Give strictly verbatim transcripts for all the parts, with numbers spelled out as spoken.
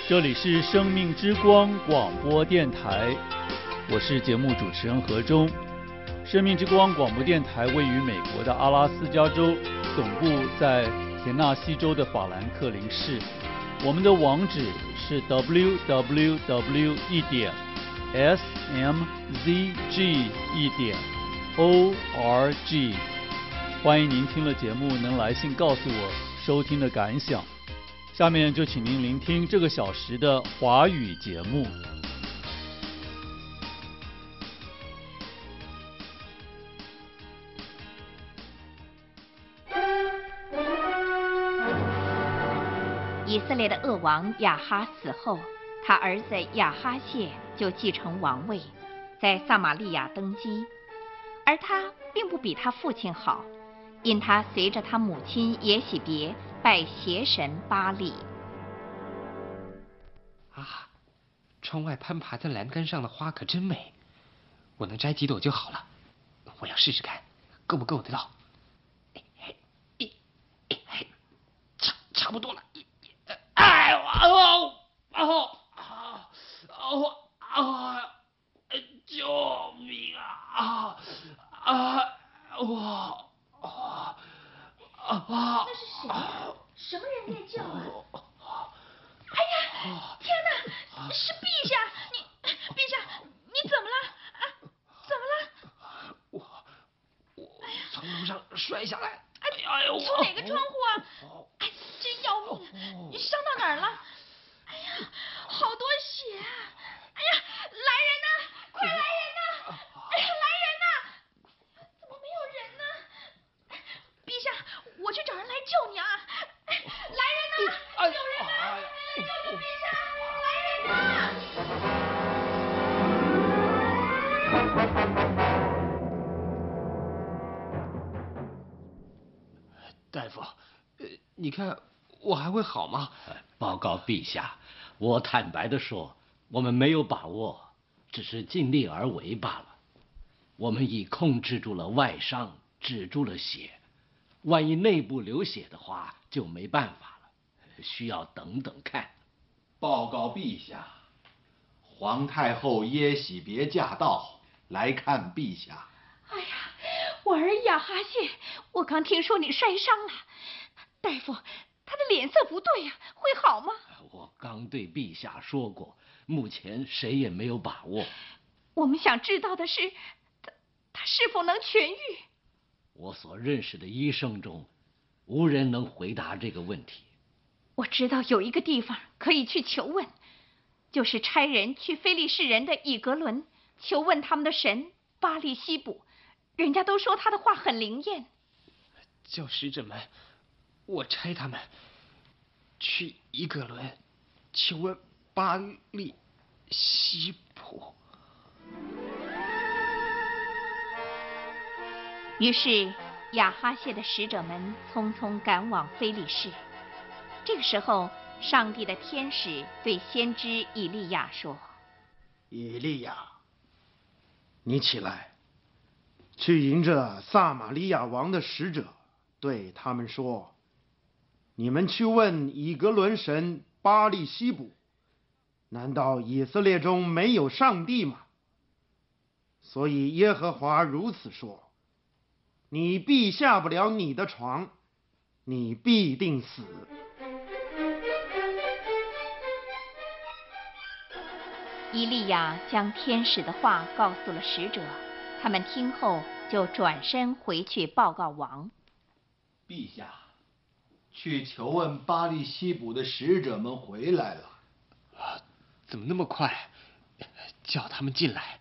这里是生命之光广播电台，我是节目主持人何忠。生命之光广播电台位于美国的阿拉斯加州，总部在田纳西州的法兰克林市。我们的网址是 w w w 一点 s m z g 一点 o r g。欢迎您听了节目能来信告诉我收听的感想。下面就请您聆听这个小时的华语节目。 以色列的恶王亚哈死后，他儿子亚哈谢就继承王位，在撒玛利亚登基。而他并不比他父亲好，因他随着他母亲耶洗别拜邪神巴力。 啊，窗外攀爬在栏杆上的花可真美，我能摘几朵就好了。我要试试看，够不够得到？差差不多了。哎呦啊哦哦哦啊！救命啊！啊我啊啊！ 那是谁？什么人在叫啊？哎呀，天哪！是陛下！你，陛下，你怎么了？啊，怎么了？ 我我从楼上摔下来。 哎呦！从哪个窗户啊？哎，真要命！你伤到哪儿了？哎呀，好多血啊！哎呀，来人呐！快来人呐！哎呀，来人呐！怎么没有人呢？陛下，我去找人来救你啊！来人呐！救人呐！救救陛下！来人呐！ 大夫，你看我还会好吗？ 报告陛下，我坦白地说，我们没有把握，只是尽力而为罢了。我们已控制住了外伤，止住了血，万一内部流血的话，就没办法了，需要等等看。 报告陛下，皇太后耶洗别驾到，来看陛下。 哎呀，我儿亚哈谢，我刚听说你摔伤了，大夫，他的脸色不对呀、啊，会好吗？ 我刚对陛下说过，目前谁也没有把握。 我们想知道的是，他他是否能痊愈？ 我所认识的医生中，无人能回答这个问题。 我知道有一个地方可以去求问，就是差人去非利士人的以格伦求问他们的神巴力西卜，人家都说他的话很灵验。 叫使者们，我差他们去以格伦求问巴力西卜。 于是亚哈谢的使者们匆匆赶往非利士。这个时候，上帝的天使对先知以利亚说： 以利亚，你起来，去迎着撒玛利亚王的使者，对他们说，你们去问以格伦神巴力西卜，难道以色列中没有上帝吗？所以耶和华如此说，你必下不了你的床，你必定死。 以利亚将天使的话告诉了使者，他们听后就转身回去报告王。 陛下，去求问巴力西卜的使者们回来了。 啊，怎么那么快？叫他们进来。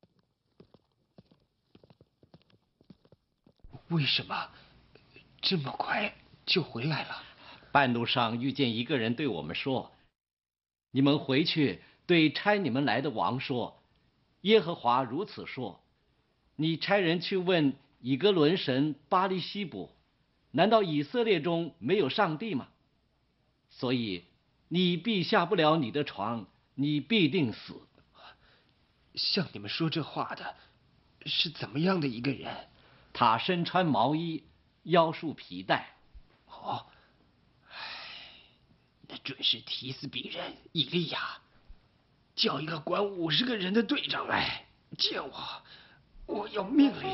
为什么这么快就回来了？ 半路上遇见一个人对我们说，你们回去对差你们来的王说，耶和华如此说，你差人去问以格伦神巴力西卜，难道以色列中没有上帝吗？所以你必下不了你的床，你必定死。 向你们说这话的是怎么样的一个人？ 他身穿毛衣，腰束皮带。 哦，唉， 的准是提斯比人以利亚。叫一个管五十个人的队长来见我，我要命令。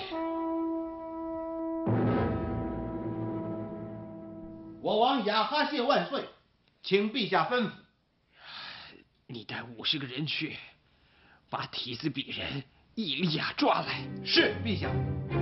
我王亚哈谢万岁，请陛下吩咐。 你带五十个人去，把提斯比人以利亚抓来。 是，陛下。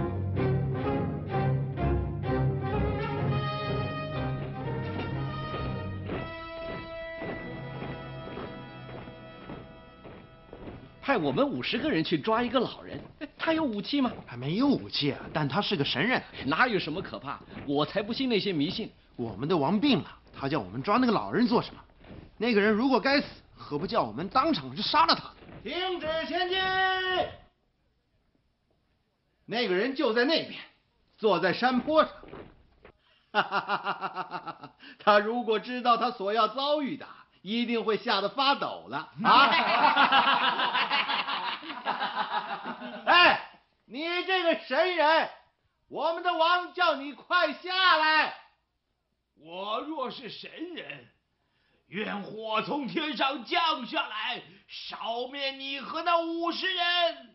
派我们五十个人去抓一个老人，他有武器吗？ 还没有武器啊，但他是个神人， 哪有什么可怕？我才不信那些迷信。 我们的王病了，他叫我们抓那个老人做什么？那个人如果该死，何不叫我们当场就杀了他？ 停止前进！那个人就在那边，坐在山坡上。哈哈哈哈哈！他如果知道他所要遭遇的，一定会吓得发抖了啊！哎，你这个神人，我们的王叫你快下来！ 我若是神人，愿火从天上降下来，烧灭你和那五十人。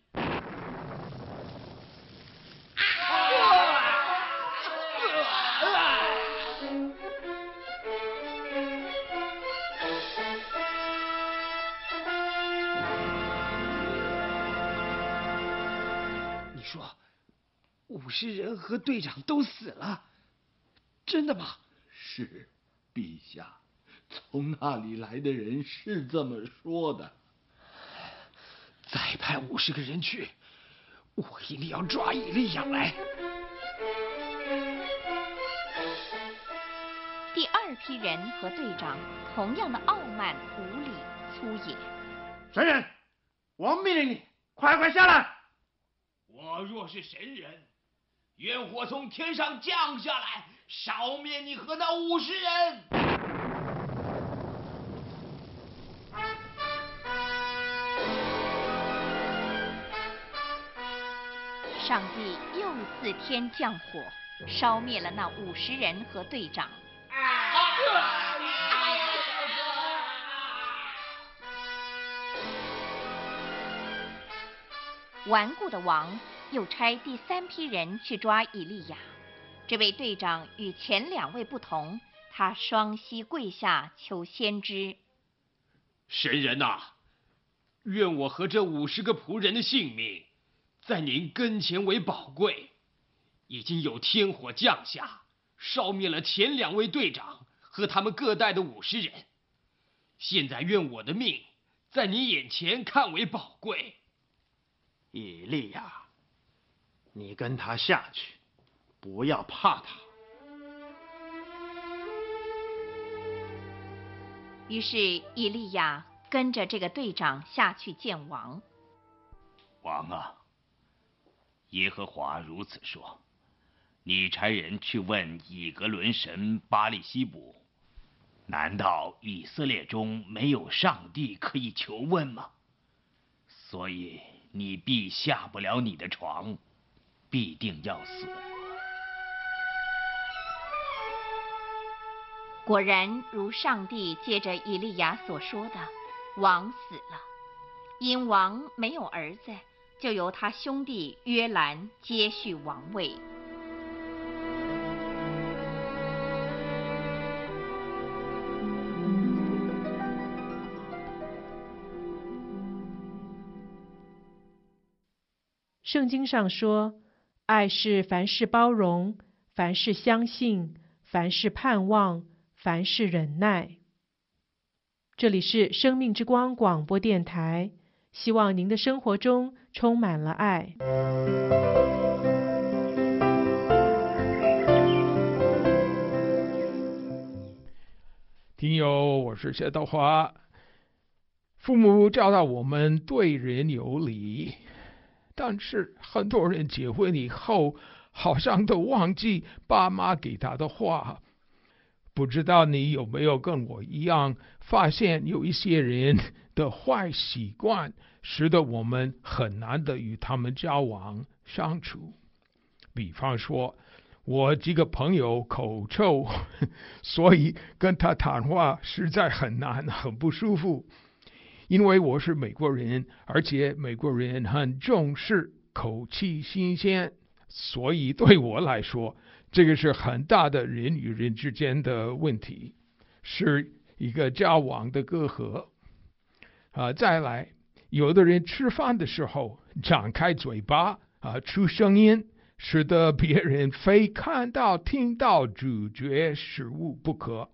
你说，五十人和队长都死了，真的吗？ 是，陛下，从那里来的人是这么说的。 再派五十个人去，我一定要抓以利亚来。 第二批人和队长同样的傲慢、无礼、粗野。 神人，王命令你快快下来！ 我若是神人，愿火从天上降下来，烧灭你和那五十人。 上帝又自天降火，烧灭了那五十人和队长。顽固的王又差第三批人去抓以利亚。这位队长与前两位不同，他双膝跪下求先知： 神人呐、啊，愿我和这五十个仆人的性命，在您跟前为宝贵。已经有天火降下，烧灭了前两位队长和他们各带的五十人。现在愿我的命，在你眼前看为宝贵。 以利亚，你跟他下去，不要怕他。 于是以利亚跟着这个队长下去见王。 王啊，耶和华如此说：你差人去问以格伦神巴利西卜，难道以色列中没有上帝可以求问吗？所以你必下不了你的床，必定要死。 果然如上帝借着以利亚所说的，王死了。因王没有儿子，就由他兄弟约兰接续王位。 圣经上说，爱是凡事包容，凡事相信，凡事盼望，凡事忍耐。这里是生命之光广播电台，希望您的生活中充满了爱。 听友，我是谢德华。父母教导我们对人有礼，但是很多人结婚以后，好像都忘记爸妈给他的话。不知道你有没有跟我一样，发现有一些人的坏习惯，使得我们很难的与他们交往相处。比方说， 我几个朋友口臭，所以跟他谈话实在很难，很不舒服。因为我是美国人，而且美国人很重视口气新鲜，所以对我来说，这个是很大的人与人之间的问题，是一个交往的隔阂。啊，再来，有的人吃饭的时候张开嘴巴啊，出声音，使得别人非看到、听到咀嚼食物不可。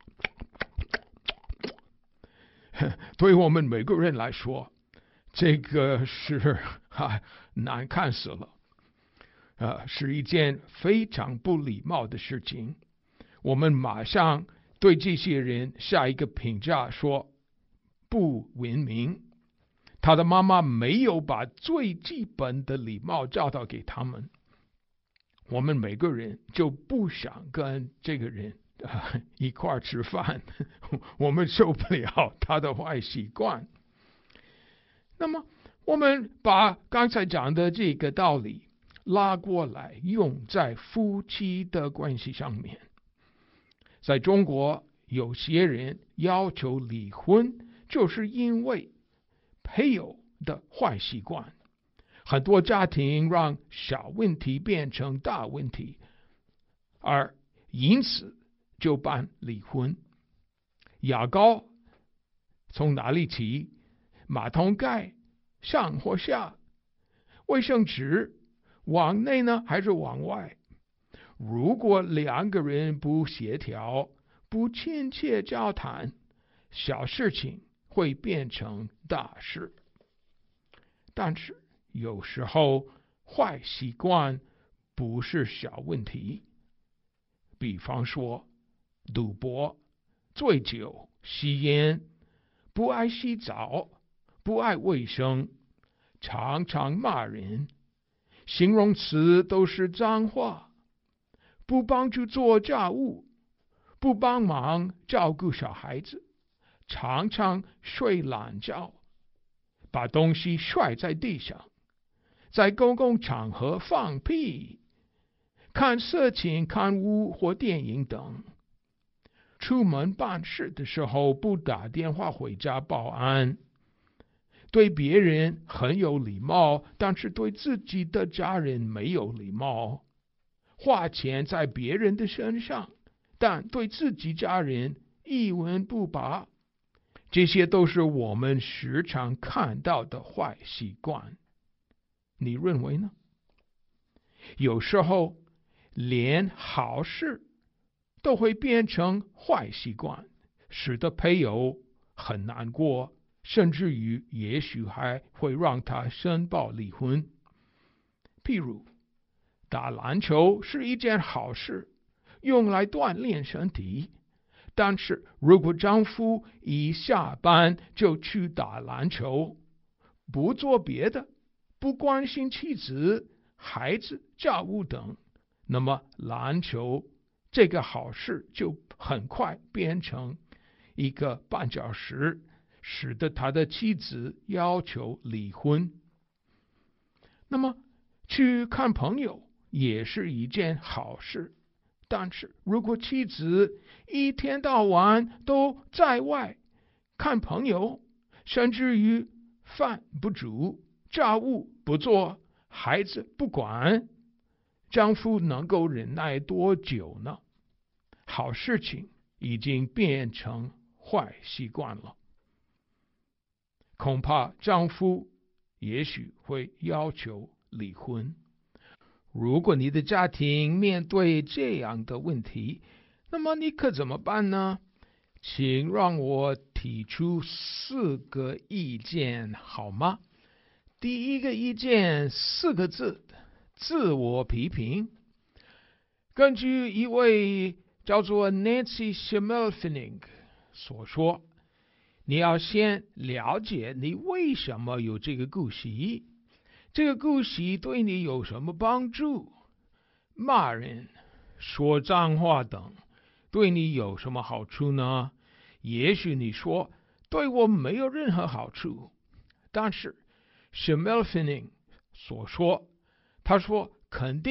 对我们美国人来说，这个是啊难看死了，呃，是一件非常不礼貌的事情。我们马上对这些人下一个评价说不文明。他的妈妈没有把最基本的礼貌教导给他们，我们每个人就不想跟这个人啊，一块儿吃饭，我们受不了他的坏习惯。那么，我们把刚才讲的这个道理拉过来，用在夫妻的关系上面。在中国，有些人要求离婚，就是因为配偶的坏习惯。很多家庭让小问题变成大问题，而因此就办离婚。牙膏从哪里起？马桶盖上或下？卫生纸往内呢，还是往外？如果两个人不协调、不亲切交谈，小事情会变成大事。但是有时候坏习惯不是小问题，比方说赌博、醉酒、吸烟、不爱洗澡、不爱卫生、常常骂人，形容词都是脏话，不帮助做家务，不帮忙照顾小孩子，常常睡懒觉，把东西摔在地上，在公共场合放屁，看色情刊物或电影等，出门办事的时候不打电话回家报安，对别人很有礼貌，但是对自己的家人没有礼貌，花钱在别人的身上，但对自己家人一文不拔，这些都是我们时常看到的坏习惯。你认为呢？有时候连好事都会变成坏习惯，使得配偶很难过，甚至于也许还会让他申报离婚。譬如打篮球是一件好事，用来锻炼身体，但是如果丈夫一下班就去打篮球，不做别的，不关心妻子、孩子、家务等，那么篮球这个好事就很快变成一个绊脚石，使得他的妻子要求离婚。那么去看朋友也是一件好事，但是如果妻子一天到晚都在外看朋友，甚至于饭不煮，家务不做，孩子不管，丈夫能够忍耐多久呢？好事情已经变成坏习惯了，恐怕丈夫也许会要求离婚。如果你的家庭面对这样的问题，那么你可怎么办呢？请让我提出四个意见好吗？第一个意见，四个字：自我批评。根据一位叫做 Nancy Schimmelpfennig 所说，你要先了解你为什么有这个顾惜，这个顾惜对你有什么帮助？骂人、说脏话等对你有什么好处呢？也许你说对我没有任何好处，但是 Schimmelpfennig 所说，他说肯定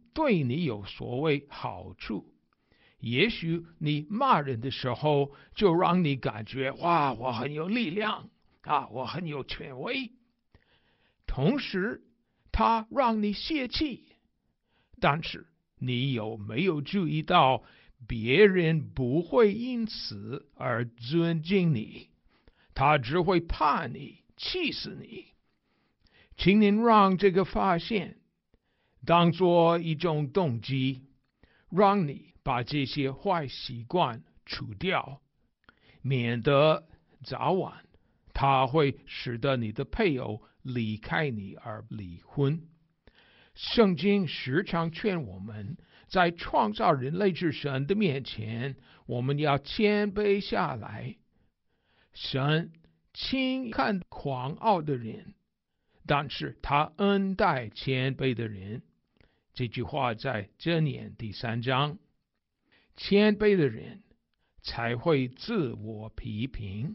对你有所谓好处。也许你骂人的时候，就让你感觉哇，我很有力量啊，我很有权威。同时，它让你泄气，但是你有没有注意到，别人不会因此而尊敬你，他只会怕你，气死你。请您让这个发现当作一种动机，让你把这些坏习惯除掉，免得早晚它会使得你的配偶离开你而离婚。圣经时常劝我们，在创造人类之神的面前，我们要谦卑下来。神轻看狂傲的人，但是他恩待谦卑的人。这句话在箴言第三章。谦卑的人才会自我批评。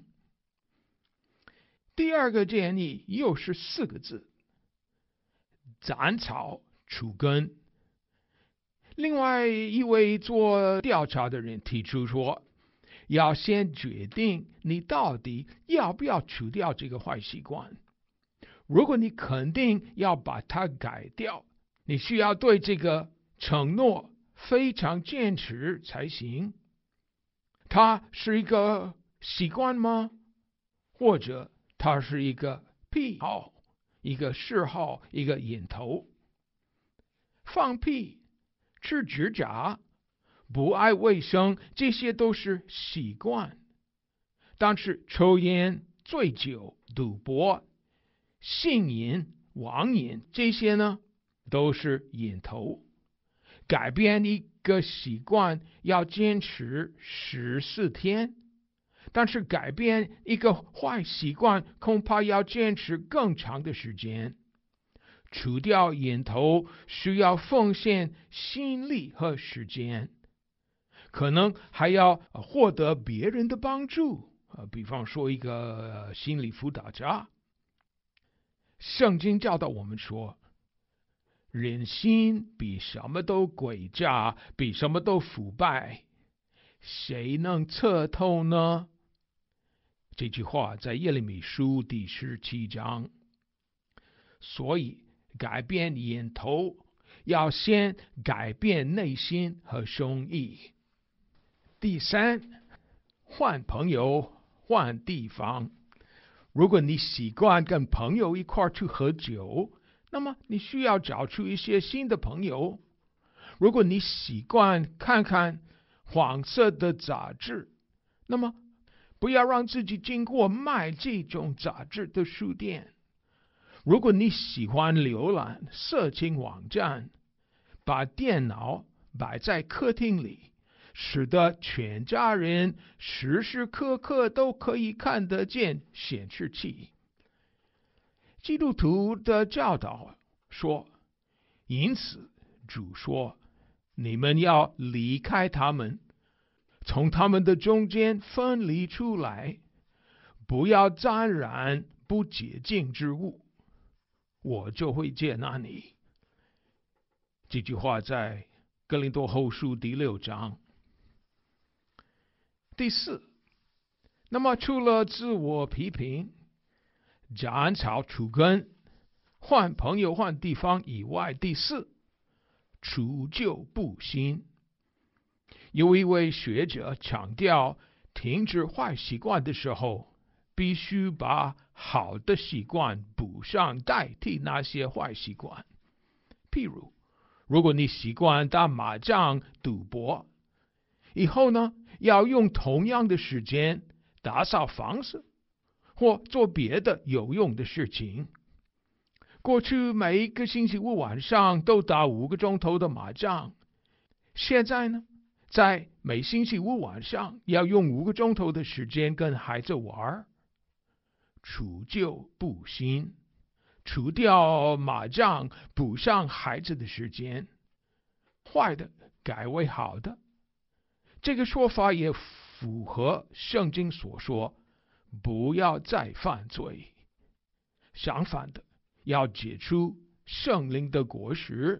第二个建议又是四个字：斩草除根。另外一位做调查的人提出说，要先决定你到底要不要除掉这个坏习惯。如果你肯定要把它改掉，你需要对这个承诺非常坚持才行。它是一个习惯吗？或者它是一个癖好，一个嗜好，一个瘾头？放屁、吃指甲、不爱卫生，这些都是习惯。但是抽烟、醉酒、赌博、性瘾、网瘾，这些呢，都是瘾头。改变一个习惯要坚持十四天，但是改变一个坏习惯恐怕要坚持更长的时间。除掉瘾头需要奉献心力和时间，可能还要获得别人的帮助，比方说一个心理辅导家。圣经教导我们说，人心比什么都诡诈，比什么都腐败，谁能测透呢？这句话在耶利米书第十七章。所以改变瘾头要先改变内心和胸臆。第三，换朋友，换地方。如果你习惯跟朋友一块去喝酒，那么你需要找出一些新的朋友。如果你习惯看看黄色的杂志，那么不要让自己经过卖这种杂志的书店。如果你喜欢浏览色情网站，把电脑摆在客厅里，使得全家人时时刻刻都可以看得见显示器。基督徒的教导说，因此主说，你们要离开他们，从他们的中间分离出来，不要沾染不洁净之物，我就会接纳你。这句话在哥林多后书第六章。第四，那么除了自我批评、斩草除根、换朋友换地方以外，第四，除旧布新。有一位学者强调，停止坏习惯的时候，必须把好的习惯补上，代替那些坏习惯。譬如，如果你习惯打麻将、赌博，以后呢，要用同样的时间打扫房子，或做别的有用的事情。过去每一个星期五晚上都打五个钟头的麻将，现在呢，在每星期五晚上要用五个钟头的时间跟孩子玩。除旧布新，除掉麻将，补上孩子的时间，坏的改为好的。这个说法也符合圣经所说，不要再犯罪。相反的，要结出圣灵的果实，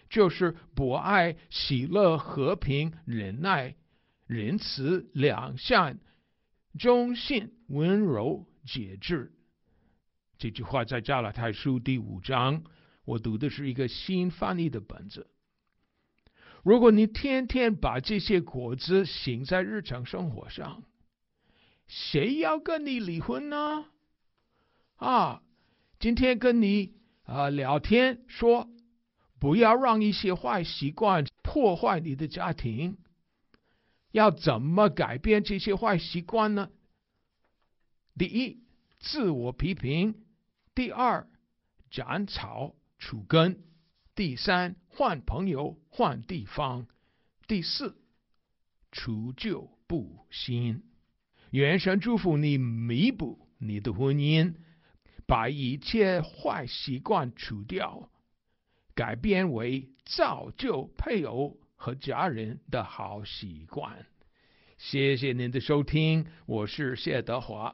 就是博爱、喜乐、和平、忍耐、仁慈、良善、忠信、温柔、节制。这句话在加拉太书第五章，我读的是一个新翻译的本子。如果你天天把这些果子行在日常生活上，谁要跟你离婚呢？啊，今天跟你啊、呃、聊天说，不要让一些坏习惯破坏你的家庭。要怎么改变这些坏习惯呢？第一，自我批评；第二，斩草除根；第三，换朋友换地方；第四，除旧布新。愿神祝福你弥补你的婚姻，把一切坏习惯除掉，改变为造就配偶和家人的好习惯。谢谢您的收听，我是谢德华。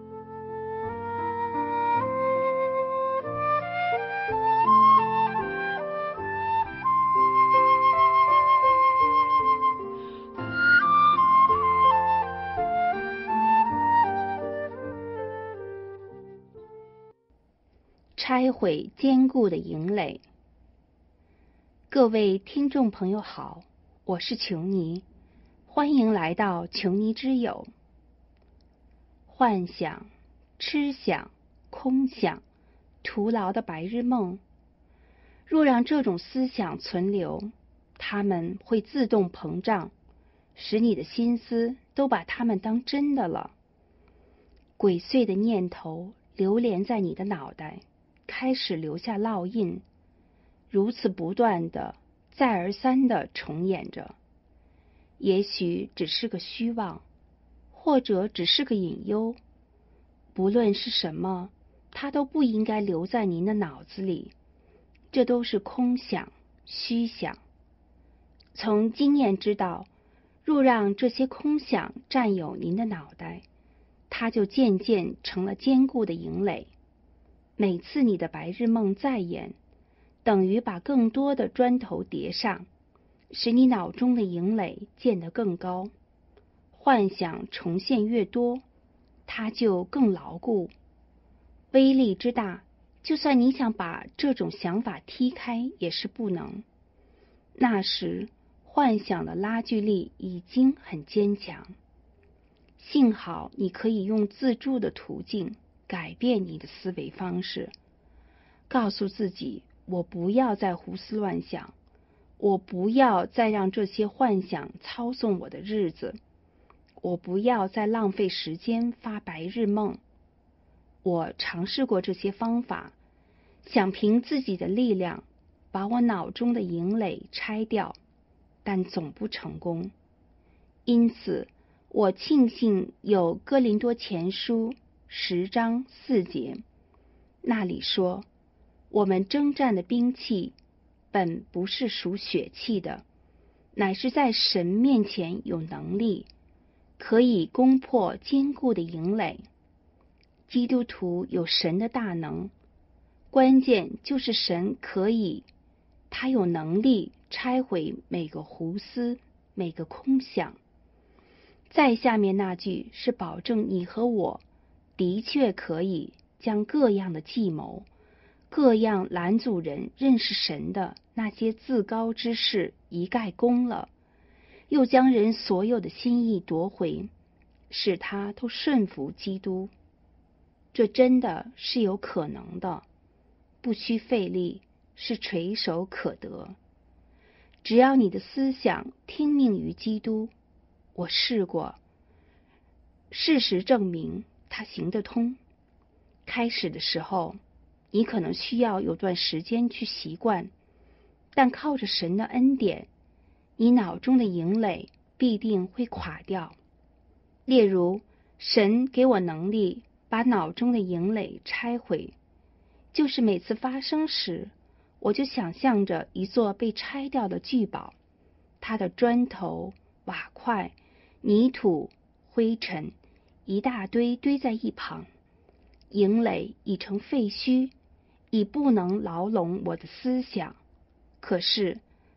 拆毁坚固的营垒。各位听众朋友好，我是琼妮，欢迎来到琼妮之友。幻想、痴想、空想、徒劳的白日梦，若让这种思想存留，它们会自动膨胀，使你的心思都把它们当真的了。鬼祟的念头流连在你的脑袋，开始留下烙印，如此不断的再而三的重演着。也许只是个虚妄，或者只是个隐忧，不论是什么，它都不应该留在您的脑子里，这都是空想、虚想。从经验知道，若让这些空想占有您的脑袋，它就渐渐成了坚固的营垒。每次你的白日梦再演，等于把更多的砖头叠上，使你脑中的营垒建得更高。幻想重现越多，它就更牢固。威力之大，就算你想把这种想法踢开，也是不能。那时，幻想的拉锯力已经很坚强。幸好你可以用自助的途径改变你的思维方式，告诉自己，我不要再胡思乱想，我不要再让这些幻想操纵我的日子，我不要再浪费时间发白日梦。我尝试过这些方法，想凭自己的力量把我脑中的营垒拆掉，但总不成功。因此我庆幸有哥林多前书十章四节，那里说，我们征战的兵器本不是属血气的，乃是在神面前有能力，可以攻破坚固的营垒。基督徒有神的大能，关键就是神可以，他有能力拆毁每个胡思，每个空想。再下面那句是保证你和我的确可以将各样的计谋，各样拦阻人认识神的那些自高之事一概攻了，又将人所有的心意夺回，使他都顺服基督。这真的是有可能的，不需费力，是垂手可得。只要你的思想听命于基督，我试过，事实证明它行得通。开始的时候，你可能需要有段时间去习惯，但靠着神的恩典，你脑中的营垒必定会垮掉。例如，神给我能力把脑中的营垒拆毁，就是每次发生时，我就想象着一座被拆掉的巨堡，它的砖头、瓦块、泥土、灰尘一大堆堆在一旁，营垒已成废墟，已不能牢笼我的思想。可是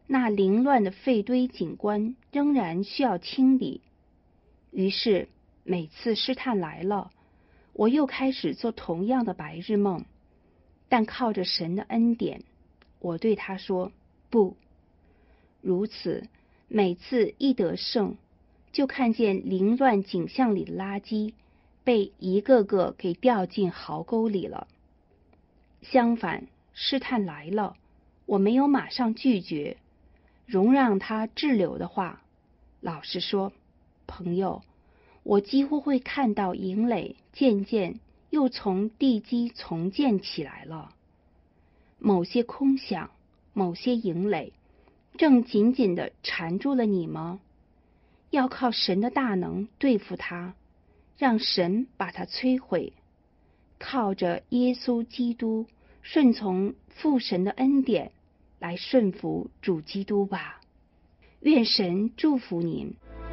那凌乱的废堆景观仍然需要清理。于是每次试探来了，我又开始做同样的白日梦，但靠着神的恩典，我对他说不。如此，每次一得胜，就看见凌乱景象里的垃圾被一个个给掉进壕沟里了。相反，试探来了，我没有马上拒绝，容让它滞留的话，老实说，朋友，我几乎会看到营垒渐渐又从地基重建起来了。某些空想，某些营垒正紧紧地缠住了你吗？要靠神的大能对付它，让神把它摧毁。靠着耶稣基督，顺从父神的恩典，来顺服主基督吧。愿神祝福您。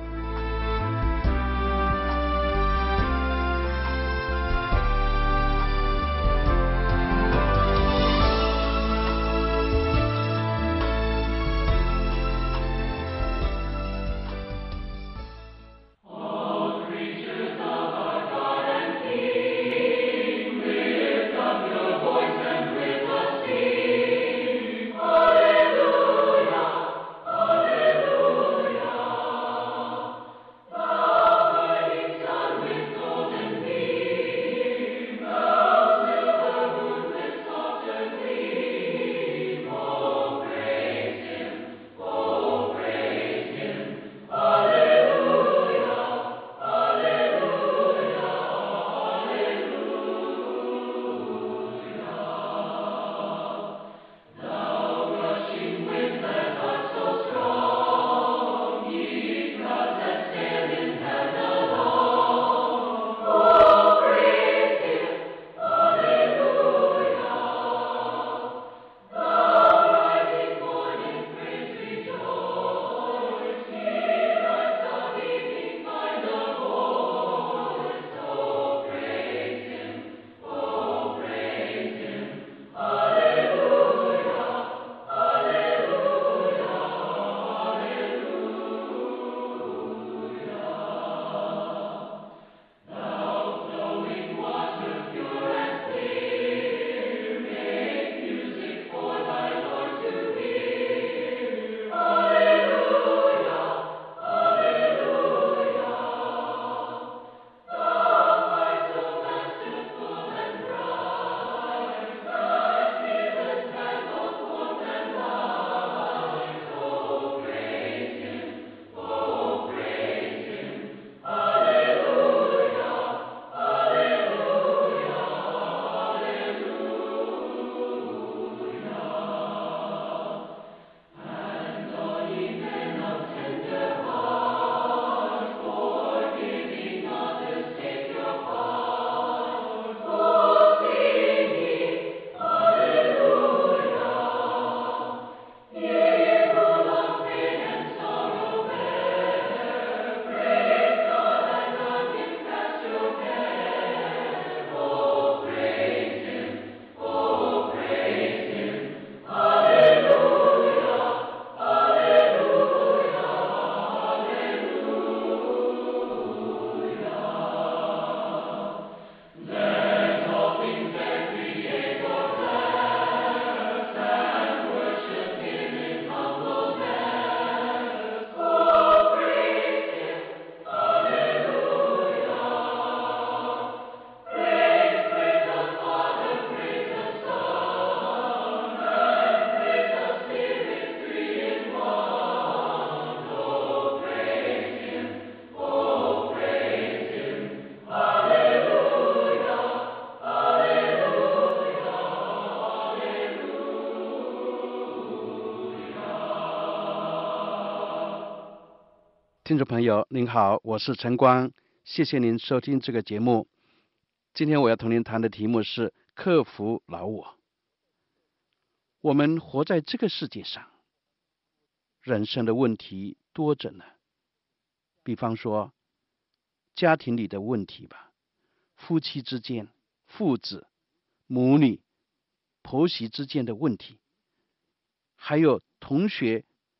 听众朋友您好，我是陈光，谢谢您收听这个节目。今天我要同您谈的题目是克服老我。我们活在这个世界上，人生的问题多着呢。比方说家庭里的问题吧，夫妻之间、父子、母女、婆媳之间的问题，还有同学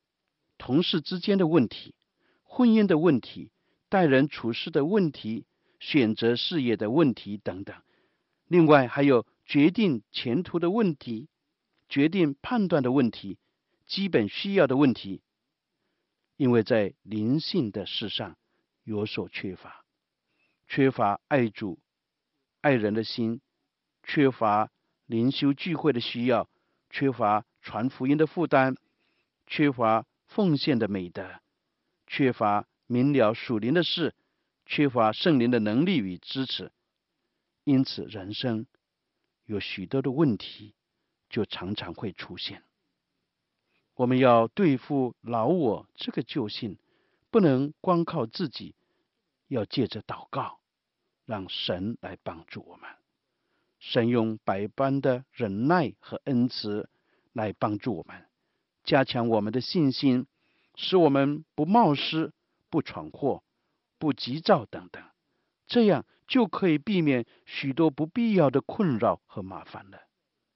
同事之间的问题、婚姻的问题、待人处事的问题、选择事业的问题等等。另外还有决定前途的问题、决定判断的问题、基本需要的问题。因为在灵性的事上有所缺乏，缺乏爱主、爱人的心，缺乏灵修聚会的需要，缺乏传福音的负担，缺乏奉献的美德，缺乏明了属灵的事，缺乏圣灵的能力与支持。因此人生有许多的问题就常常会出现。我们要对付老我这个旧性，不能光靠自己，要借着祷告让神来帮助我们。神用百般的忍耐和恩慈来帮助我们，加强我们的信心，使我们不冒失、不闯祸、不急躁等等，这样就可以避免许多不必要的困扰和麻烦了。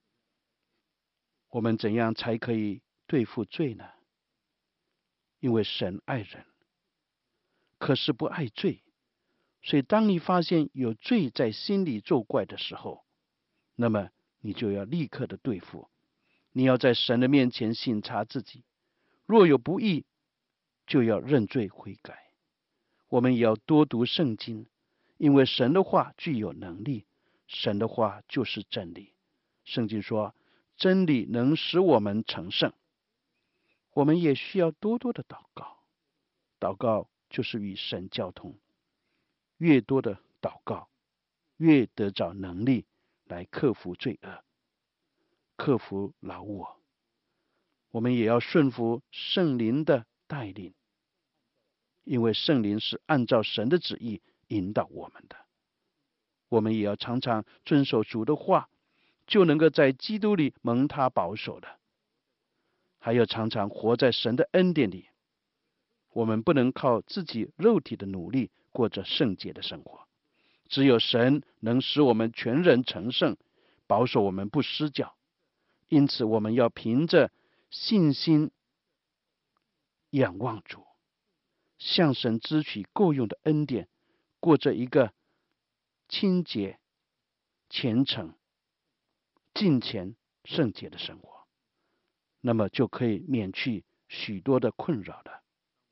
我们怎样才可以对付罪呢？因为神爱人，可是不爱罪，所以当你发现有罪在心里作怪的时候，那么你就要立刻的对付。你要在神的面前省察自己，若有不义，就要认罪悔改。我们也要多读圣经，因为神的话具有能力，神的话就是真理。圣经说，真理能使我们成圣。我们也需要多多的祷告，祷告就是与神交通，越多的祷告，越得着能力来克服罪恶，克服老我。我们也要顺服圣灵的带领，因为圣灵是按照神的旨意引导我们的。我们也要常常遵守主的话，就能够在基督里蒙他保守了。还要常常活在神的恩典里。我们不能靠自己肉体的努力过着圣洁的生活，只有神能使我们全人成圣，保守我们不失脚。因此我们要凭着信心仰望主，向神支取够用的恩典，过着一个清洁、虔诚、敬虔、圣洁的生活，那么就可以免去许多的困扰了。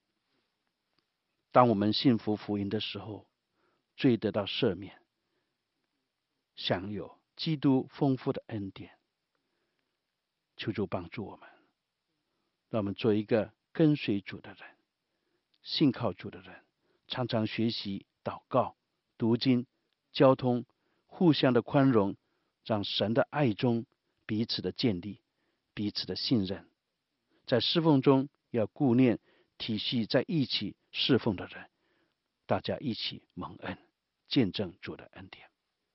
当我们信服福音的时候，罪得到赦免，享有基督丰富的恩典。求主帮助我们，让我们做一个跟随主的人，信靠主的人，常常学习祷告、读经、交通，互相的宽容，让神的爱中彼此的建立，彼此的信任。在侍奉中要顾念体恤在一起侍奉的人，大家一起蒙恩，见证主的恩典。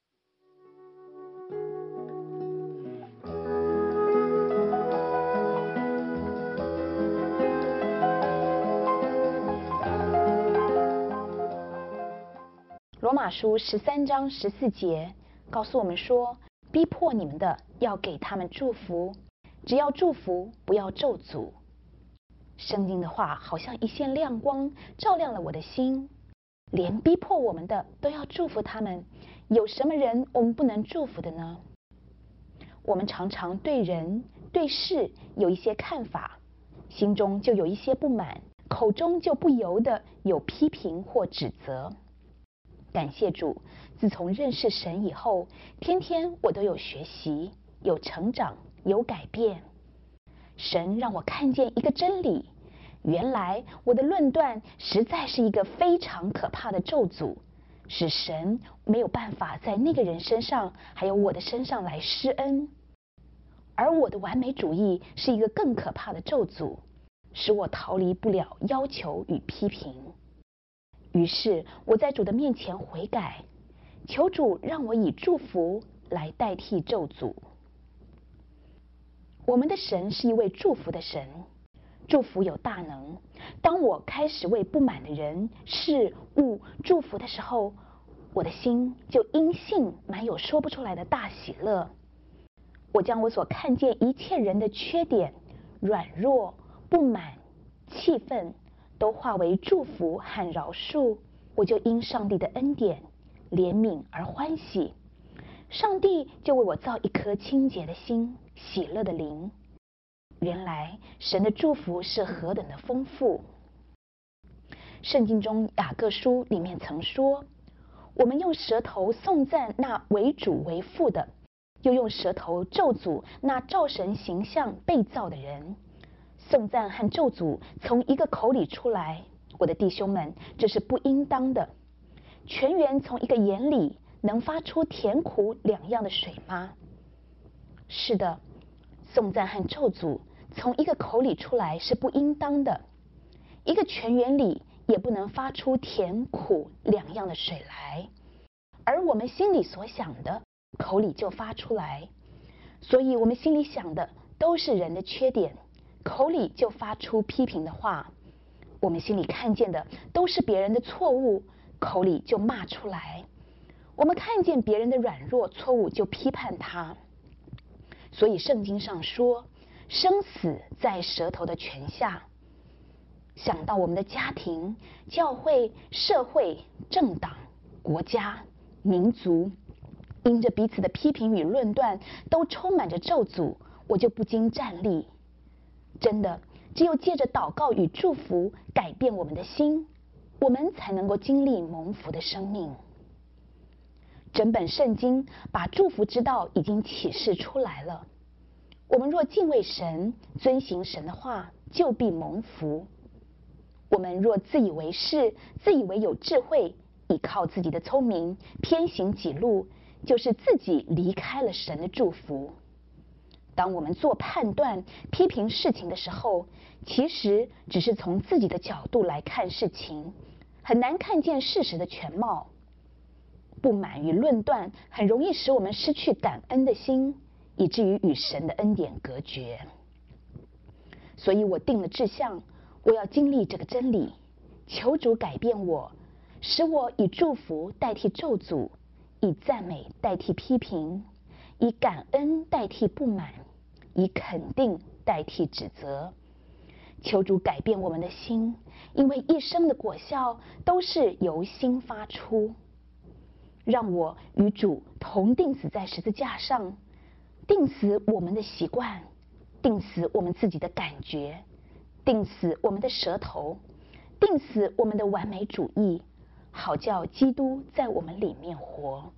罗马书十三章十四节告诉我们说，逼迫你们的要给他们祝福，只要祝福，不要咒诅。圣经的话好像一线亮光，照亮了我的心。连逼迫我们的都要祝福他们，有什么人我们不能祝福的呢？我们常常对人对事有一些看法，心中就有一些不满，口中就不由得有批评或指责。感谢主，自从认识神以后，天天我都有学习，有成长，有改变。神让我看见一个真理，原来我的论断实在是一个非常可怕的咒诅，使神没有办法在那个人身上还有我的身上来施恩。而我的完美主义是一个更可怕的咒诅，使我逃离不了要求与批评。于是我在主的面前悔改，求主让我以祝福来代替咒诅。我们的神是一位祝福的神，祝福有大能。当我开始为不满的人事物祝福的时候，我的心就因信满有说不出来的大喜乐。我将我所看见一切人的缺点、软弱、不满、 气愤，都化为祝福和饶恕，我就因上帝的恩典、怜悯而欢喜。上帝就为我造一颗清洁的心、喜乐的灵。原来神的祝福是何等的丰富！圣经中雅各书里面曾说，我们用舌头颂赞那为主为父的，又用舌头咒诅那照神形象被造的人。颂赞和咒诅从一个口里出来，我的弟兄们，这是不应当的。泉源从一个眼里能发出甜苦两样的水吗？是的，颂赞和咒诅从一个口里出来是不应当的。一个泉源里也不能发出甜苦两样的水来，而我们心里所想的，口里就发出来。所以我们心里想的都是人的缺点，口里就发出批评的话。我们心里看见的都是别人的错误，口里就骂出来。我们看见别人的软弱错误，就批判他。所以圣经上说，生死在舌头的泉下。想到我们的家庭、教会、社会、政党、国家、民族，因着彼此的批评与论断，都充满着咒诅，我就不禁站立。真的，只有借着祷告与祝福改变我们的心，我们才能够经历蒙福的生命。整本圣经把祝福之道已经启示出来了。我们若敬畏神，遵行神的话，就必蒙福。我们若自以为是，自以为有智慧，依靠自己的聪明，偏行己路，就是自己离开了神的祝福。当我们做判断、批评事情的时候，其实只是从自己的角度来看事情，很难看见事实的全貌。不满与论断很容易使我们失去感恩的心，以至于与神的恩典隔绝。所以我定了志向，我要经历这个真理，求主改变我，使我以祝福代替咒诅，以赞美代替批评，以感恩代替不满，以肯定代替指责。求主改变我们的心，因为一生的果效都是由心发出。让我与主同钉死在十字架上，钉死我们的习惯，钉死我们自己的感觉，钉死我们的舌头，钉死我们的完美主义，好叫基督在我们里面活。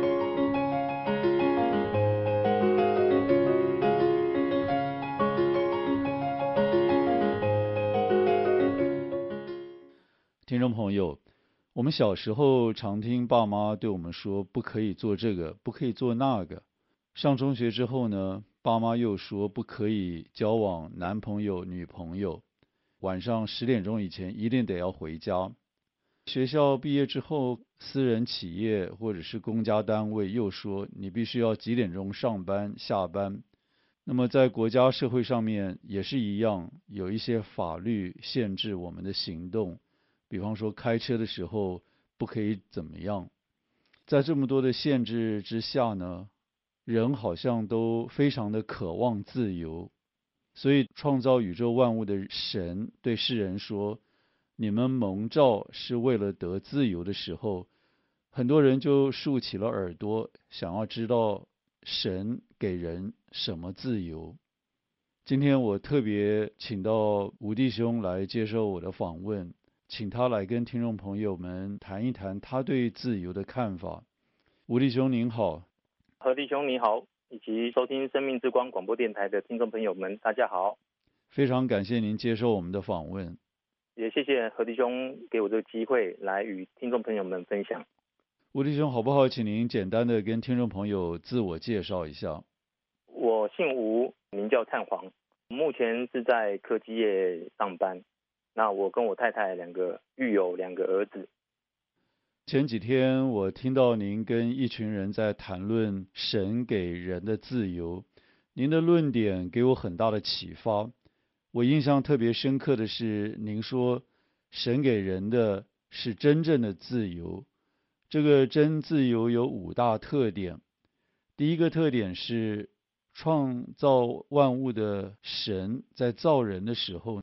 听众朋友，我们小时候常听爸妈对我们说不可以做这个，不可以做那个。上中学之后呢，爸妈又说不可以交往男朋友、女朋友，晚上十点钟以前一定得要回家。学校毕业之后，私人企业或者是公家单位又说你必须要几点钟上班下班。那么在国家社会上面也是一样，有一些法律限制我们的行动，比方说开车的时候不可以怎么样。在这么多的限制之下呢，人好像都非常的渴望自由。所以创造宇宙万物的神对世人说，你们蒙召是为了得自由的时候，很多人就竖起了耳朵，想要知道神给人什么自由。今天我特别请到吴弟兄来接受我的访问，请他来跟听众朋友们谈一谈他对自由的看法。吴弟兄您好。 何弟兄你好，以及收听生命之光广播电台的听众朋友们大家好。 非常感谢您接受我们的访问， 也谢谢何弟兄给我这个机会来与听众朋友们分享。 吴弟兄好不好请您简单的跟听众朋友自我介绍一下。 我姓吴，名叫灿煌，目前是在科技业上班。那我跟我太太两个育有两个儿子。 前几天我听到您跟一群人在谈论神给人的自由，您的论点给我很大的启发。我印象特别深刻的是，您说神给人的是真正的自由。这个真自由有五大特点。第一个特点是，创造万物的神在造人的时候，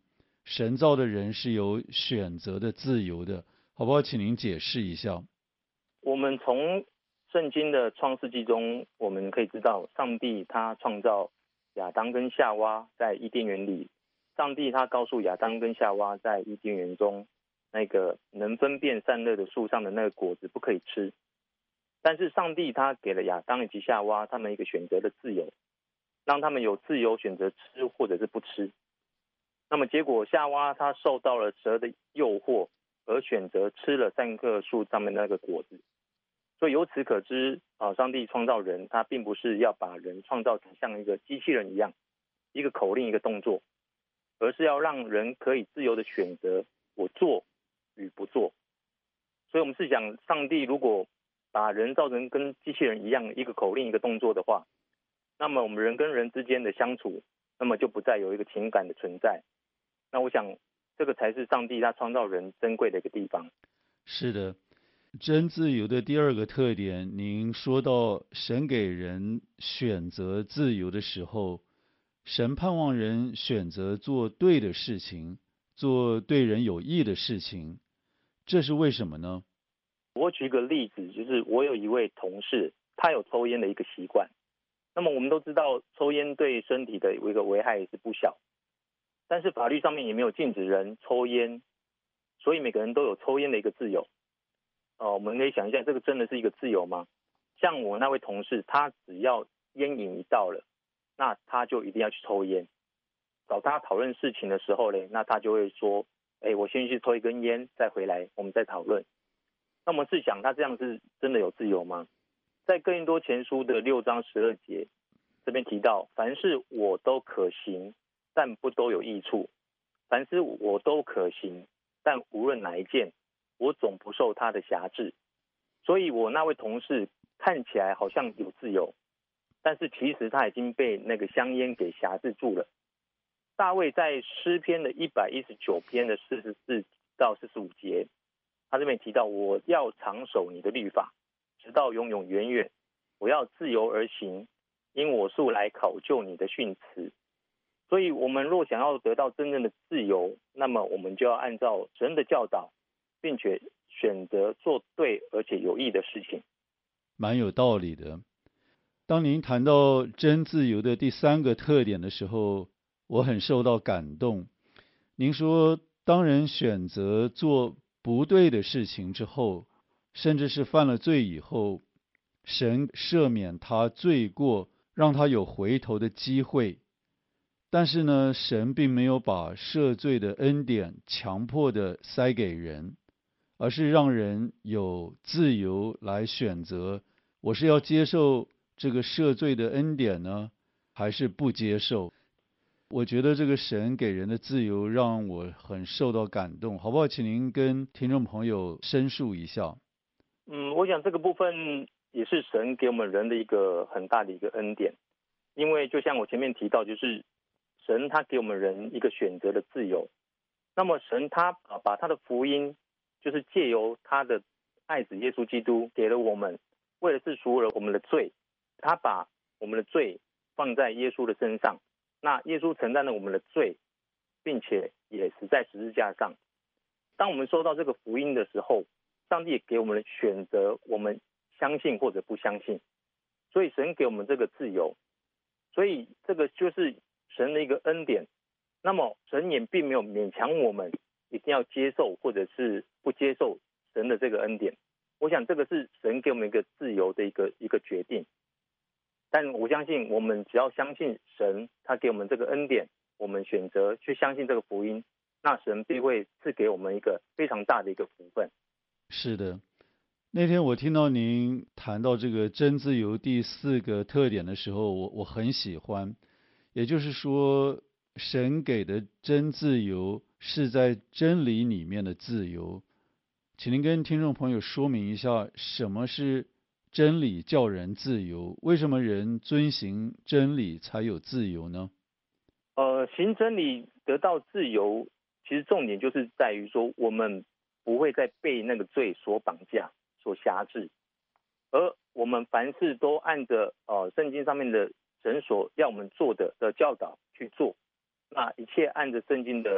神造的人是有选择的自由的，好不好？请您解释一下。 我们从圣经的创世纪中，我们可以知道，上帝他创造亚当跟夏娃在伊甸园里，上帝他告诉亚当跟夏娃，在伊甸园中那个能分辨善恶的树上的那个果子不可以吃，但是上帝他给了亚当以及夏娃他们一个选择的自由，让他们有自由选择吃或者是不吃。那么结果夏娃她受到了蛇的诱惑，而选择吃了三棵树上面那个果子。所以由此可知，啊，上帝创造人，他并不是要把人创造成像一个机器人一样，一个口令一个动作，而是要让人可以自由的选择我做与不做。所以我们是讲，上帝如果把人造成跟机器人一样，一个口令一个动作的话，那么我们人跟人之间的相处，那么就不再有一个情感的存在。那我想，这个才是上帝他创造人珍贵的一个地方。 是的，真自由的第二个特点，您说到神给人选择自由的时候，神盼望人选择做对的事情，做对人有益的事情，这是为什么呢？ 我举个例子，就是我有一位同事，他有抽烟的一个习惯。那么我们都知道，抽烟对身体的一个危害也是不小，但是法律上面也没有禁止人抽烟，所以每个人都有抽烟的一个自由。哦，我们可以想一下，这个真的是一个自由吗？像我那位同事，他只要烟瘾一到了，那他就一定要去抽烟。找他讨论事情的时候呢，那他就会说，哎，我先去抽一根烟，再回来我们再讨论。那我们是想，他这样是真的有自由吗？在哥林多前书的六章十二节这边提到，凡事我都可行，但不都有益处；凡事我都可行，但无论哪一件，我总不受他的辖制。所以我那位同事看起来好像有自由，但是其实他已经被那个香烟给辖制住了。大卫在诗篇的一百一十九篇的四十四到四十五节，他这边提到，我要常守你的律法，直到永永远远，我要自由而行，因我素来考究你的训词。所以我们若想要得到真正的自由，那么我们就要按照神的教导，并且选择做对而且有益的事情。 蛮有道理的。当您谈到真自由的第三个特点的时候，我很受到感动。您说，当人选择做不对的事情之后，甚至是犯了罪以后，神赦免他罪过，让他有回头的机会。但是呢，神并没有把赦罪的恩典强迫的塞给人，而是让人有自由来选择，我是要接受这个赦罪的恩典呢，还是不接受。我觉得这个神给人的自由让我很受到感动，好不好？请您跟听众朋友申述一下。 嗯，我想这个部分也是神给我们人的一个很大的一个恩典，因为就像我前面提到，就是神他给我们人一个选择的自由。那么神他把他的福音，就是借由他的爱子耶稣基督给了我们，为了是赎了我们的罪，他把我们的罪放在耶稣的身上。那耶稣承担了我们的罪，并且也死在十字架上。当我们收到这个福音的时候，上帝也给我们的选择，我们相信或者不相信。所以神给我们这个自由，所以这个就是神的一个恩典。那么神也并没有勉强我们一定要接受或者是不接受神的这个恩典。我想这个是神给我们一个自由的一个一个决定。但我相信我们只要相信神他给我们这个恩典，我们选择去相信这个福音，那神必会赐给我们一个非常大的一个福分。 是的，那天我听到您谈到这个真自由第四个特点的时候，我我很喜欢。也就是说，神给的真自由是在真理里面的自由。请您跟听众朋友说明一下，什么是真理叫人自由？为什么人遵行真理才有自由呢？ 呃，行真理得到自由，其实重点就是在于说，我们不会再被那个罪所绑架、所辖制，而我们凡事都按着呃圣经上面的神所要我们做的的教导去做。那一切按着圣经的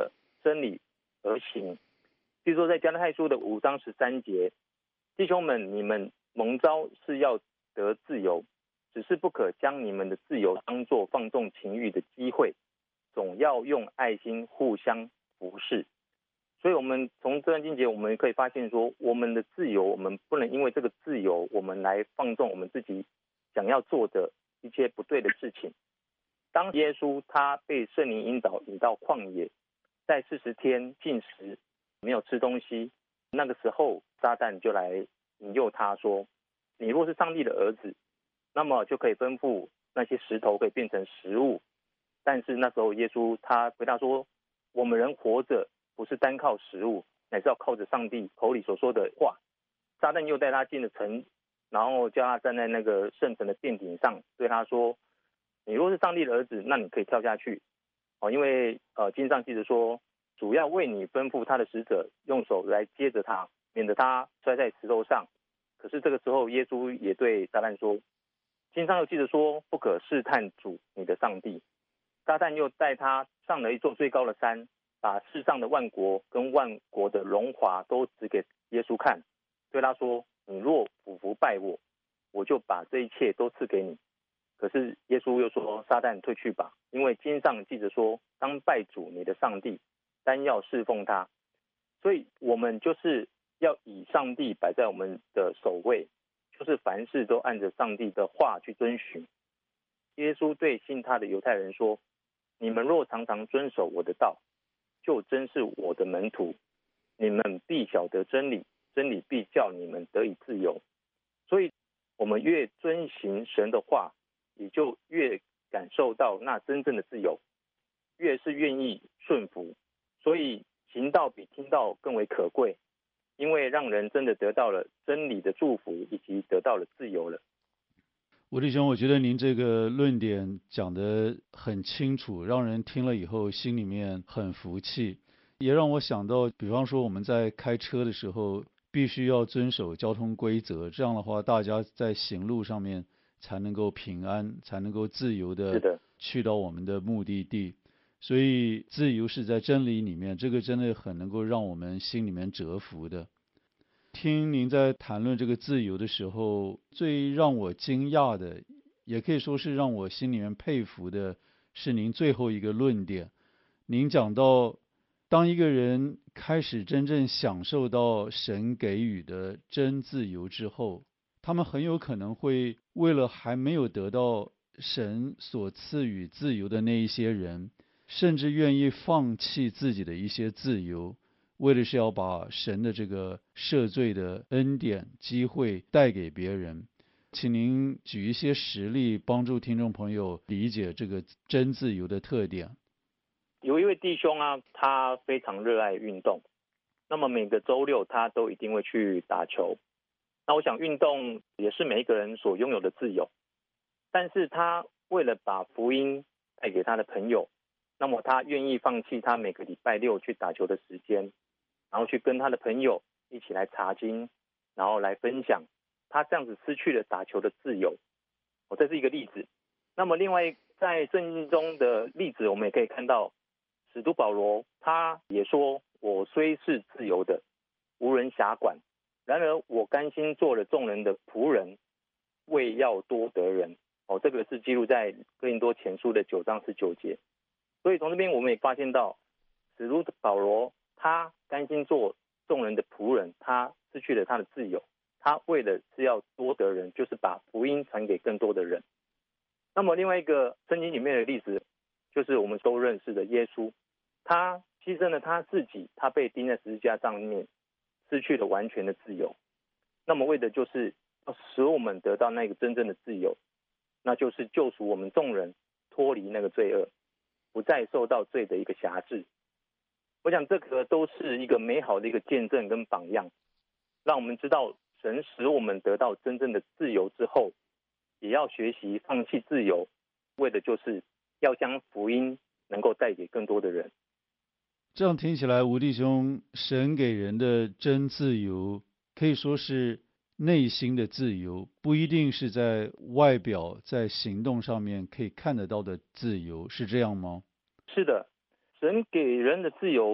真理而行。比如说在加拉太书的五章十三节，弟兄们，你们蒙召是要得自由，只是不可将你们的自由当作放纵情欲的机会，总要用爱心互相服侍。所以我们从这段经节我们可以发现说，我们的自由，我们不能因为这个自由我们来放纵我们自己想要做的一些不对的事情。当耶稣他被圣灵引导引到旷野，在四十天禁食没有吃东西，那个时候撒旦就来引诱他说，你若是上帝的儿子，那么就可以吩咐那些石头可以变成食物。但是那时候耶稣他回答说，我们人活着不是单靠食物，乃是要靠着上帝口里所说的话。撒旦又带他进了城，然后叫他站在那个圣城的殿顶上，对他说，你若是上帝的儿子，那你可以跳下去。哦，因为呃经上记着说，主要为你吩咐他的使者用手来接着他，免得他摔在石头上。可是这个时候耶稣也对撒旦说，经上又记着说，不可试探主你的上帝。撒旦又带他上了一座最高的山，把世上的万国跟万国的荣华都指给耶稣看，对他说，你若俯伏拜我，我就把这一切都赐给你。可是耶稣又说，撒旦退去吧，因为经上记着说，当拜主你的上帝，单要侍奉他。所以我们就是要以上帝摆在我们的首位，就是凡事都按着上帝的话去遵循。耶稣对信他的犹太人说，你们若常常遵守我的道，就真是我的门徒，你们必晓得真理，真理必叫你们得以自由。所以我们越遵行神的话，也就越感受到那真正的自由，越是愿意顺服。所以行道比听道更为可贵，因为让人真的得到了真理的祝福，以及得到了自由了。 吴弟兄，我觉得您这个论点讲得很清楚，让人听了以后心里面很服气，也让我想到，比方说我们在开车的时候必须要遵守交通规则，这样的话大家在行路上面才能够平安，才能够自由的去到我们的目的地。所以自由是在真理里面，这个真的很能够让我们心里面折服的。听您在谈论这个自由的时候，最让我惊讶的，也可以说是让我心里面佩服的，是您最后一个论点。您讲到，当一个人开始真正享受到神给予的真自由之后，他们很有可能会为了还没有得到神所赐予自由的那一些人，甚至愿意放弃自己的一些自由，为的是要把神的这个赦罪的恩典机会带给别人。请您举一些实例，帮助听众朋友理解这个真自由的特点。 有一位弟兄啊，他非常热爱运动，那么每个周六他都一定会去打球。那我想运动也是每一个人所拥有的自由，但是他为了把福音带给他的朋友，那么他愿意放弃他每个礼拜六去打球的时间，然后去跟他的朋友一起来查经，然后来分享，他这样子失去了打球的自由。哦，这是一个例子。那么另外在圣经中的例子，我们也可以看到使徒保罗他也说，我虽是自由的，无人辖管，然而我甘心做了众人的仆人，为要多得人。哦，这个是记录在哥林多前书的九章十九节。所以从这边我们也发现到，使徒保罗他甘心做众人的仆人，他失去了他的自由，他为的是要多得人，就是把福音传给更多的人。那么另外一个圣经里面的例子，就是我们都认识的耶稣，他牺牲了他自己，他被钉在十字架上面，失去了完全的自由。那么为的就是要使我们得到那个真正的自由，那就是救赎我们众人脱离那个罪恶，不再受到罪的一个辖制。我想这个都是一个美好的一个见证跟榜样，让我们知道神使我们得到真正的自由之后，也要学习放弃自由，为的就是要将福音能够带给更多的人。 这样听起来，吴弟兄，神给人的真自由可以说是内心的自由，不一定是在外表在行动上面可以看得到的自由，是这样吗？ 是的，神给人的自由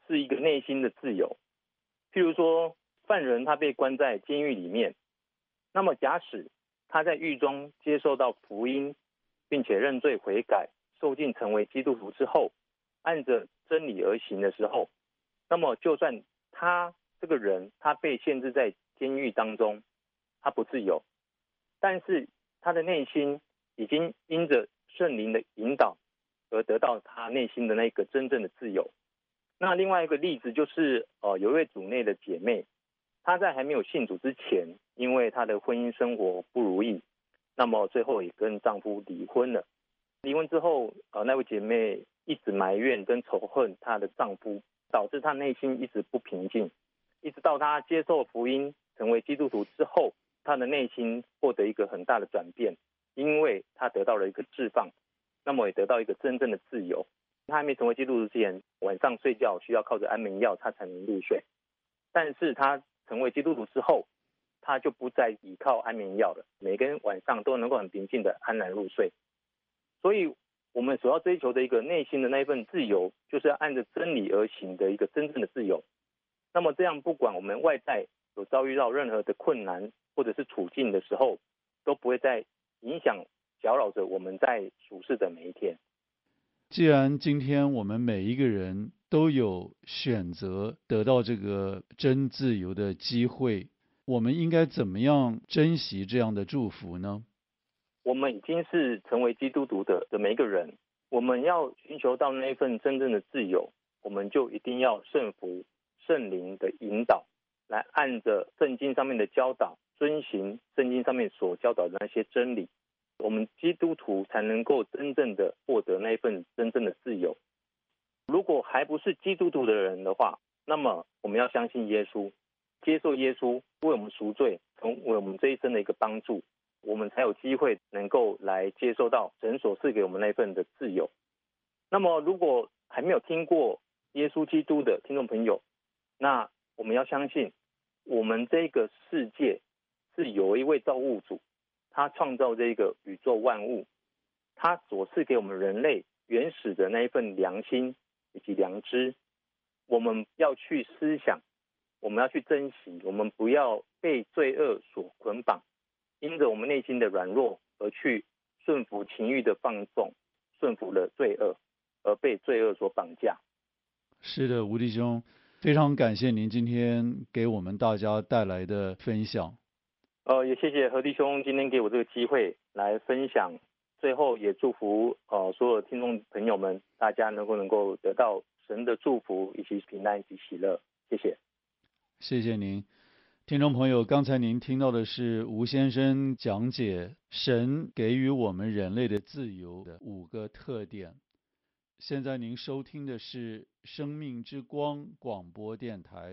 是一个内心的自由。譬如说，犯人他被关在监狱里面，那么假使他在狱中接受到福音，并且认罪悔改，受尽成为基督徒之后，按着真理而行的时候，那么就算他这个人他被限制在监狱当中，他不自由，但是他的内心已经因着圣灵的引导而得到他内心的那个真正的自由。那另外一个例子就是，呃，有一位主内的姐妹，她在还没有信主之前，因为她的婚姻生活不如意，那么最后也跟丈夫离婚了。离婚之后，呃，那位姐妹一直埋怨跟仇恨她的丈夫，导致她内心一直不平静。一直到她接受福音，成为基督徒之后，她的内心获得一个很大的转变，因为她得到了一个释放，那么也得到一个真正的自由。她还没成为基督徒之前，晚上睡觉需要靠着安眠药，她才能入睡。但是她成为基督徒之后，她就不再依靠安眠药了，每天晚上都能够很平静的安然入睡。所以我们所要追求的一个内心的那一份自由，就是要按着真理而行的一个真正的自由。那么这样，不管我们外在有遭遇到任何的困难或者是处境的时候，都不会再影响搅扰着我们在属世的每一天。 既然今天我们每一个人都有选择得到这个真自由的机会，我们应该怎么样珍惜这样的祝福呢？ 我们已经是成为基督徒的的每一个人，我们要寻求到那一份真正的自由，我们就一定要顺服圣灵的引导，来按着圣经上面的教导，遵行圣经上面所教导的那些真理，我们基督徒才能够真正的获得那一份真正的自由。如果还不是基督徒的人的话，那么我们要相信耶稣，接受耶稣为我们赎罪，成为我们这一生的一个帮助，我们才有机会能够来接受到神所赐给我们那一份的自由。那么如果还没有听过耶稣基督的听众朋友，那我们要相信我们这个世界是有一位造物主，他创造这个宇宙万物，他所赐给我们人类原始的那一份良心以及良知，我们要去思想，我们要去珍惜，我们不要被罪恶所捆绑，因着我们内心的软弱而去顺服情欲的放纵，顺服了罪恶，而被罪恶所绑架。 是的，吴弟兄，非常感谢您今天给我们大家带来的分享。 呃，也谢谢何弟兄今天给我这个机会来分享，最后也祝福呃所有听众朋友们，大家能够能够得到神的祝福以及平安以及喜乐。谢谢。 谢谢您。听众朋友，刚才您听到的是吴先生讲解神给予我们人类的自由的五个特点。现在您收听的是生命之光广播电台。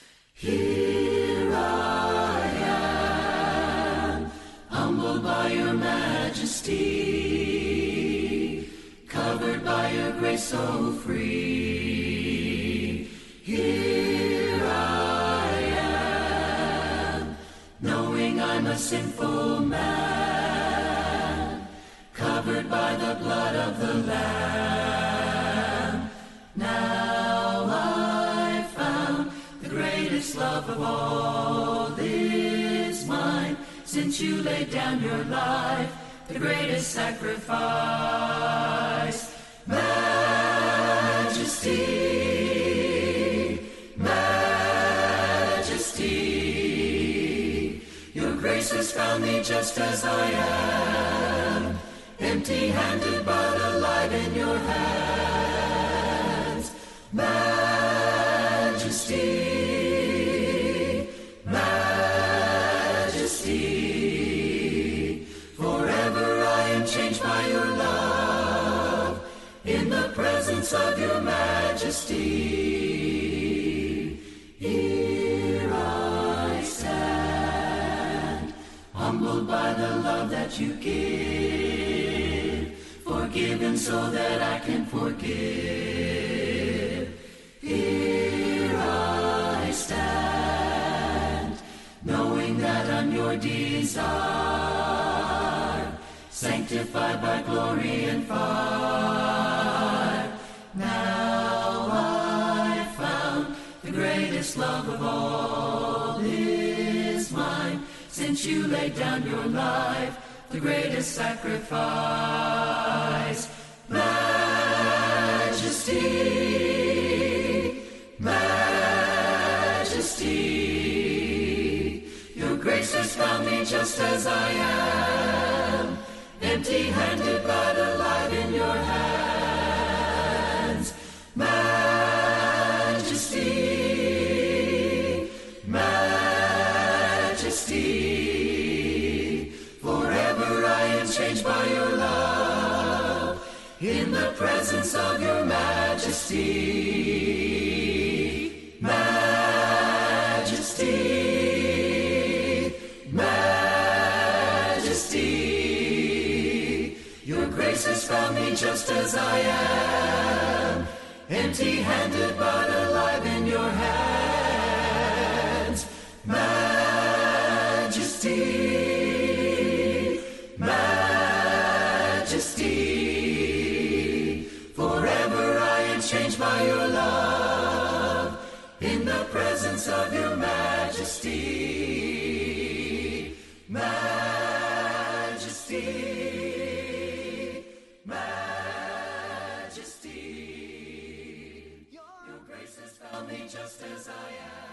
Here I am, humbled by your majesty, covered by your grace so free. Here I am, knowing I'm a sinful man, covered by the blood of the Lamb. Now I've found the greatest love of all is mine, since you laid down your life, the greatest sacrifice. Majesty, majesty, your grace has found me just as I am, empty-handed but alive in your hands. Majesty, majesty, forever I am changed by your love, in the presence of your majesty. Here I stand, humbled by the love that you give, forgiven so that I can forgive. Here I stand, knowing that I'm your desire, sanctified by glory and fire. Now I found The greatest love of all is mine. Since you laid down your life, the greatest sacrifice. Majesty, Majesty, your grace has found me just as I am, empty-handed but alive in your hands. Majesty, Majesty, forever I am changed by your love, in the presence of your majesty. Majesty, Majesty, your grace has found me just as I am, empty-handed but alive in your hands. Majesty, Majesty, forever I am changed by your love, in the presence of your majesty. Majesty, Majesty, your grace has found me just as I am.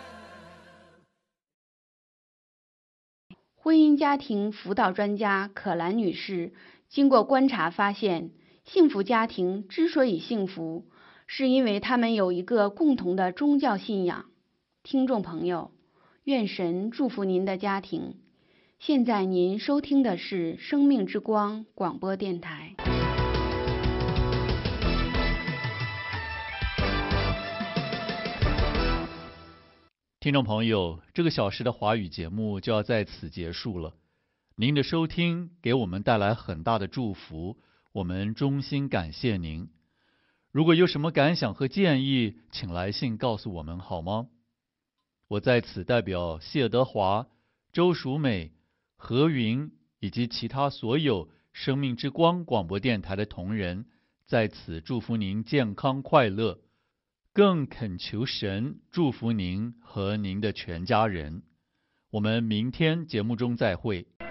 婚姻家庭辅导专家可兰女士经过观察发现，幸福家庭之所以幸福，是因为他们有一个共同的宗教信仰。听众朋友，愿神祝福您的家庭。现在您收听的是生命之光广播电台。 听众朋友，这个小时的华语节目就要在此结束了。您的收听给我们带来很大的祝福，我们衷心感谢您。如果有什么感想和建议，请来信告诉我们好吗？我在此代表谢德华、周淑美、何云以及其他所有生命之光广播电台的同仁，在此祝福您健康快乐，更恳求神祝福您和您的全家人。我们明天节目中再会。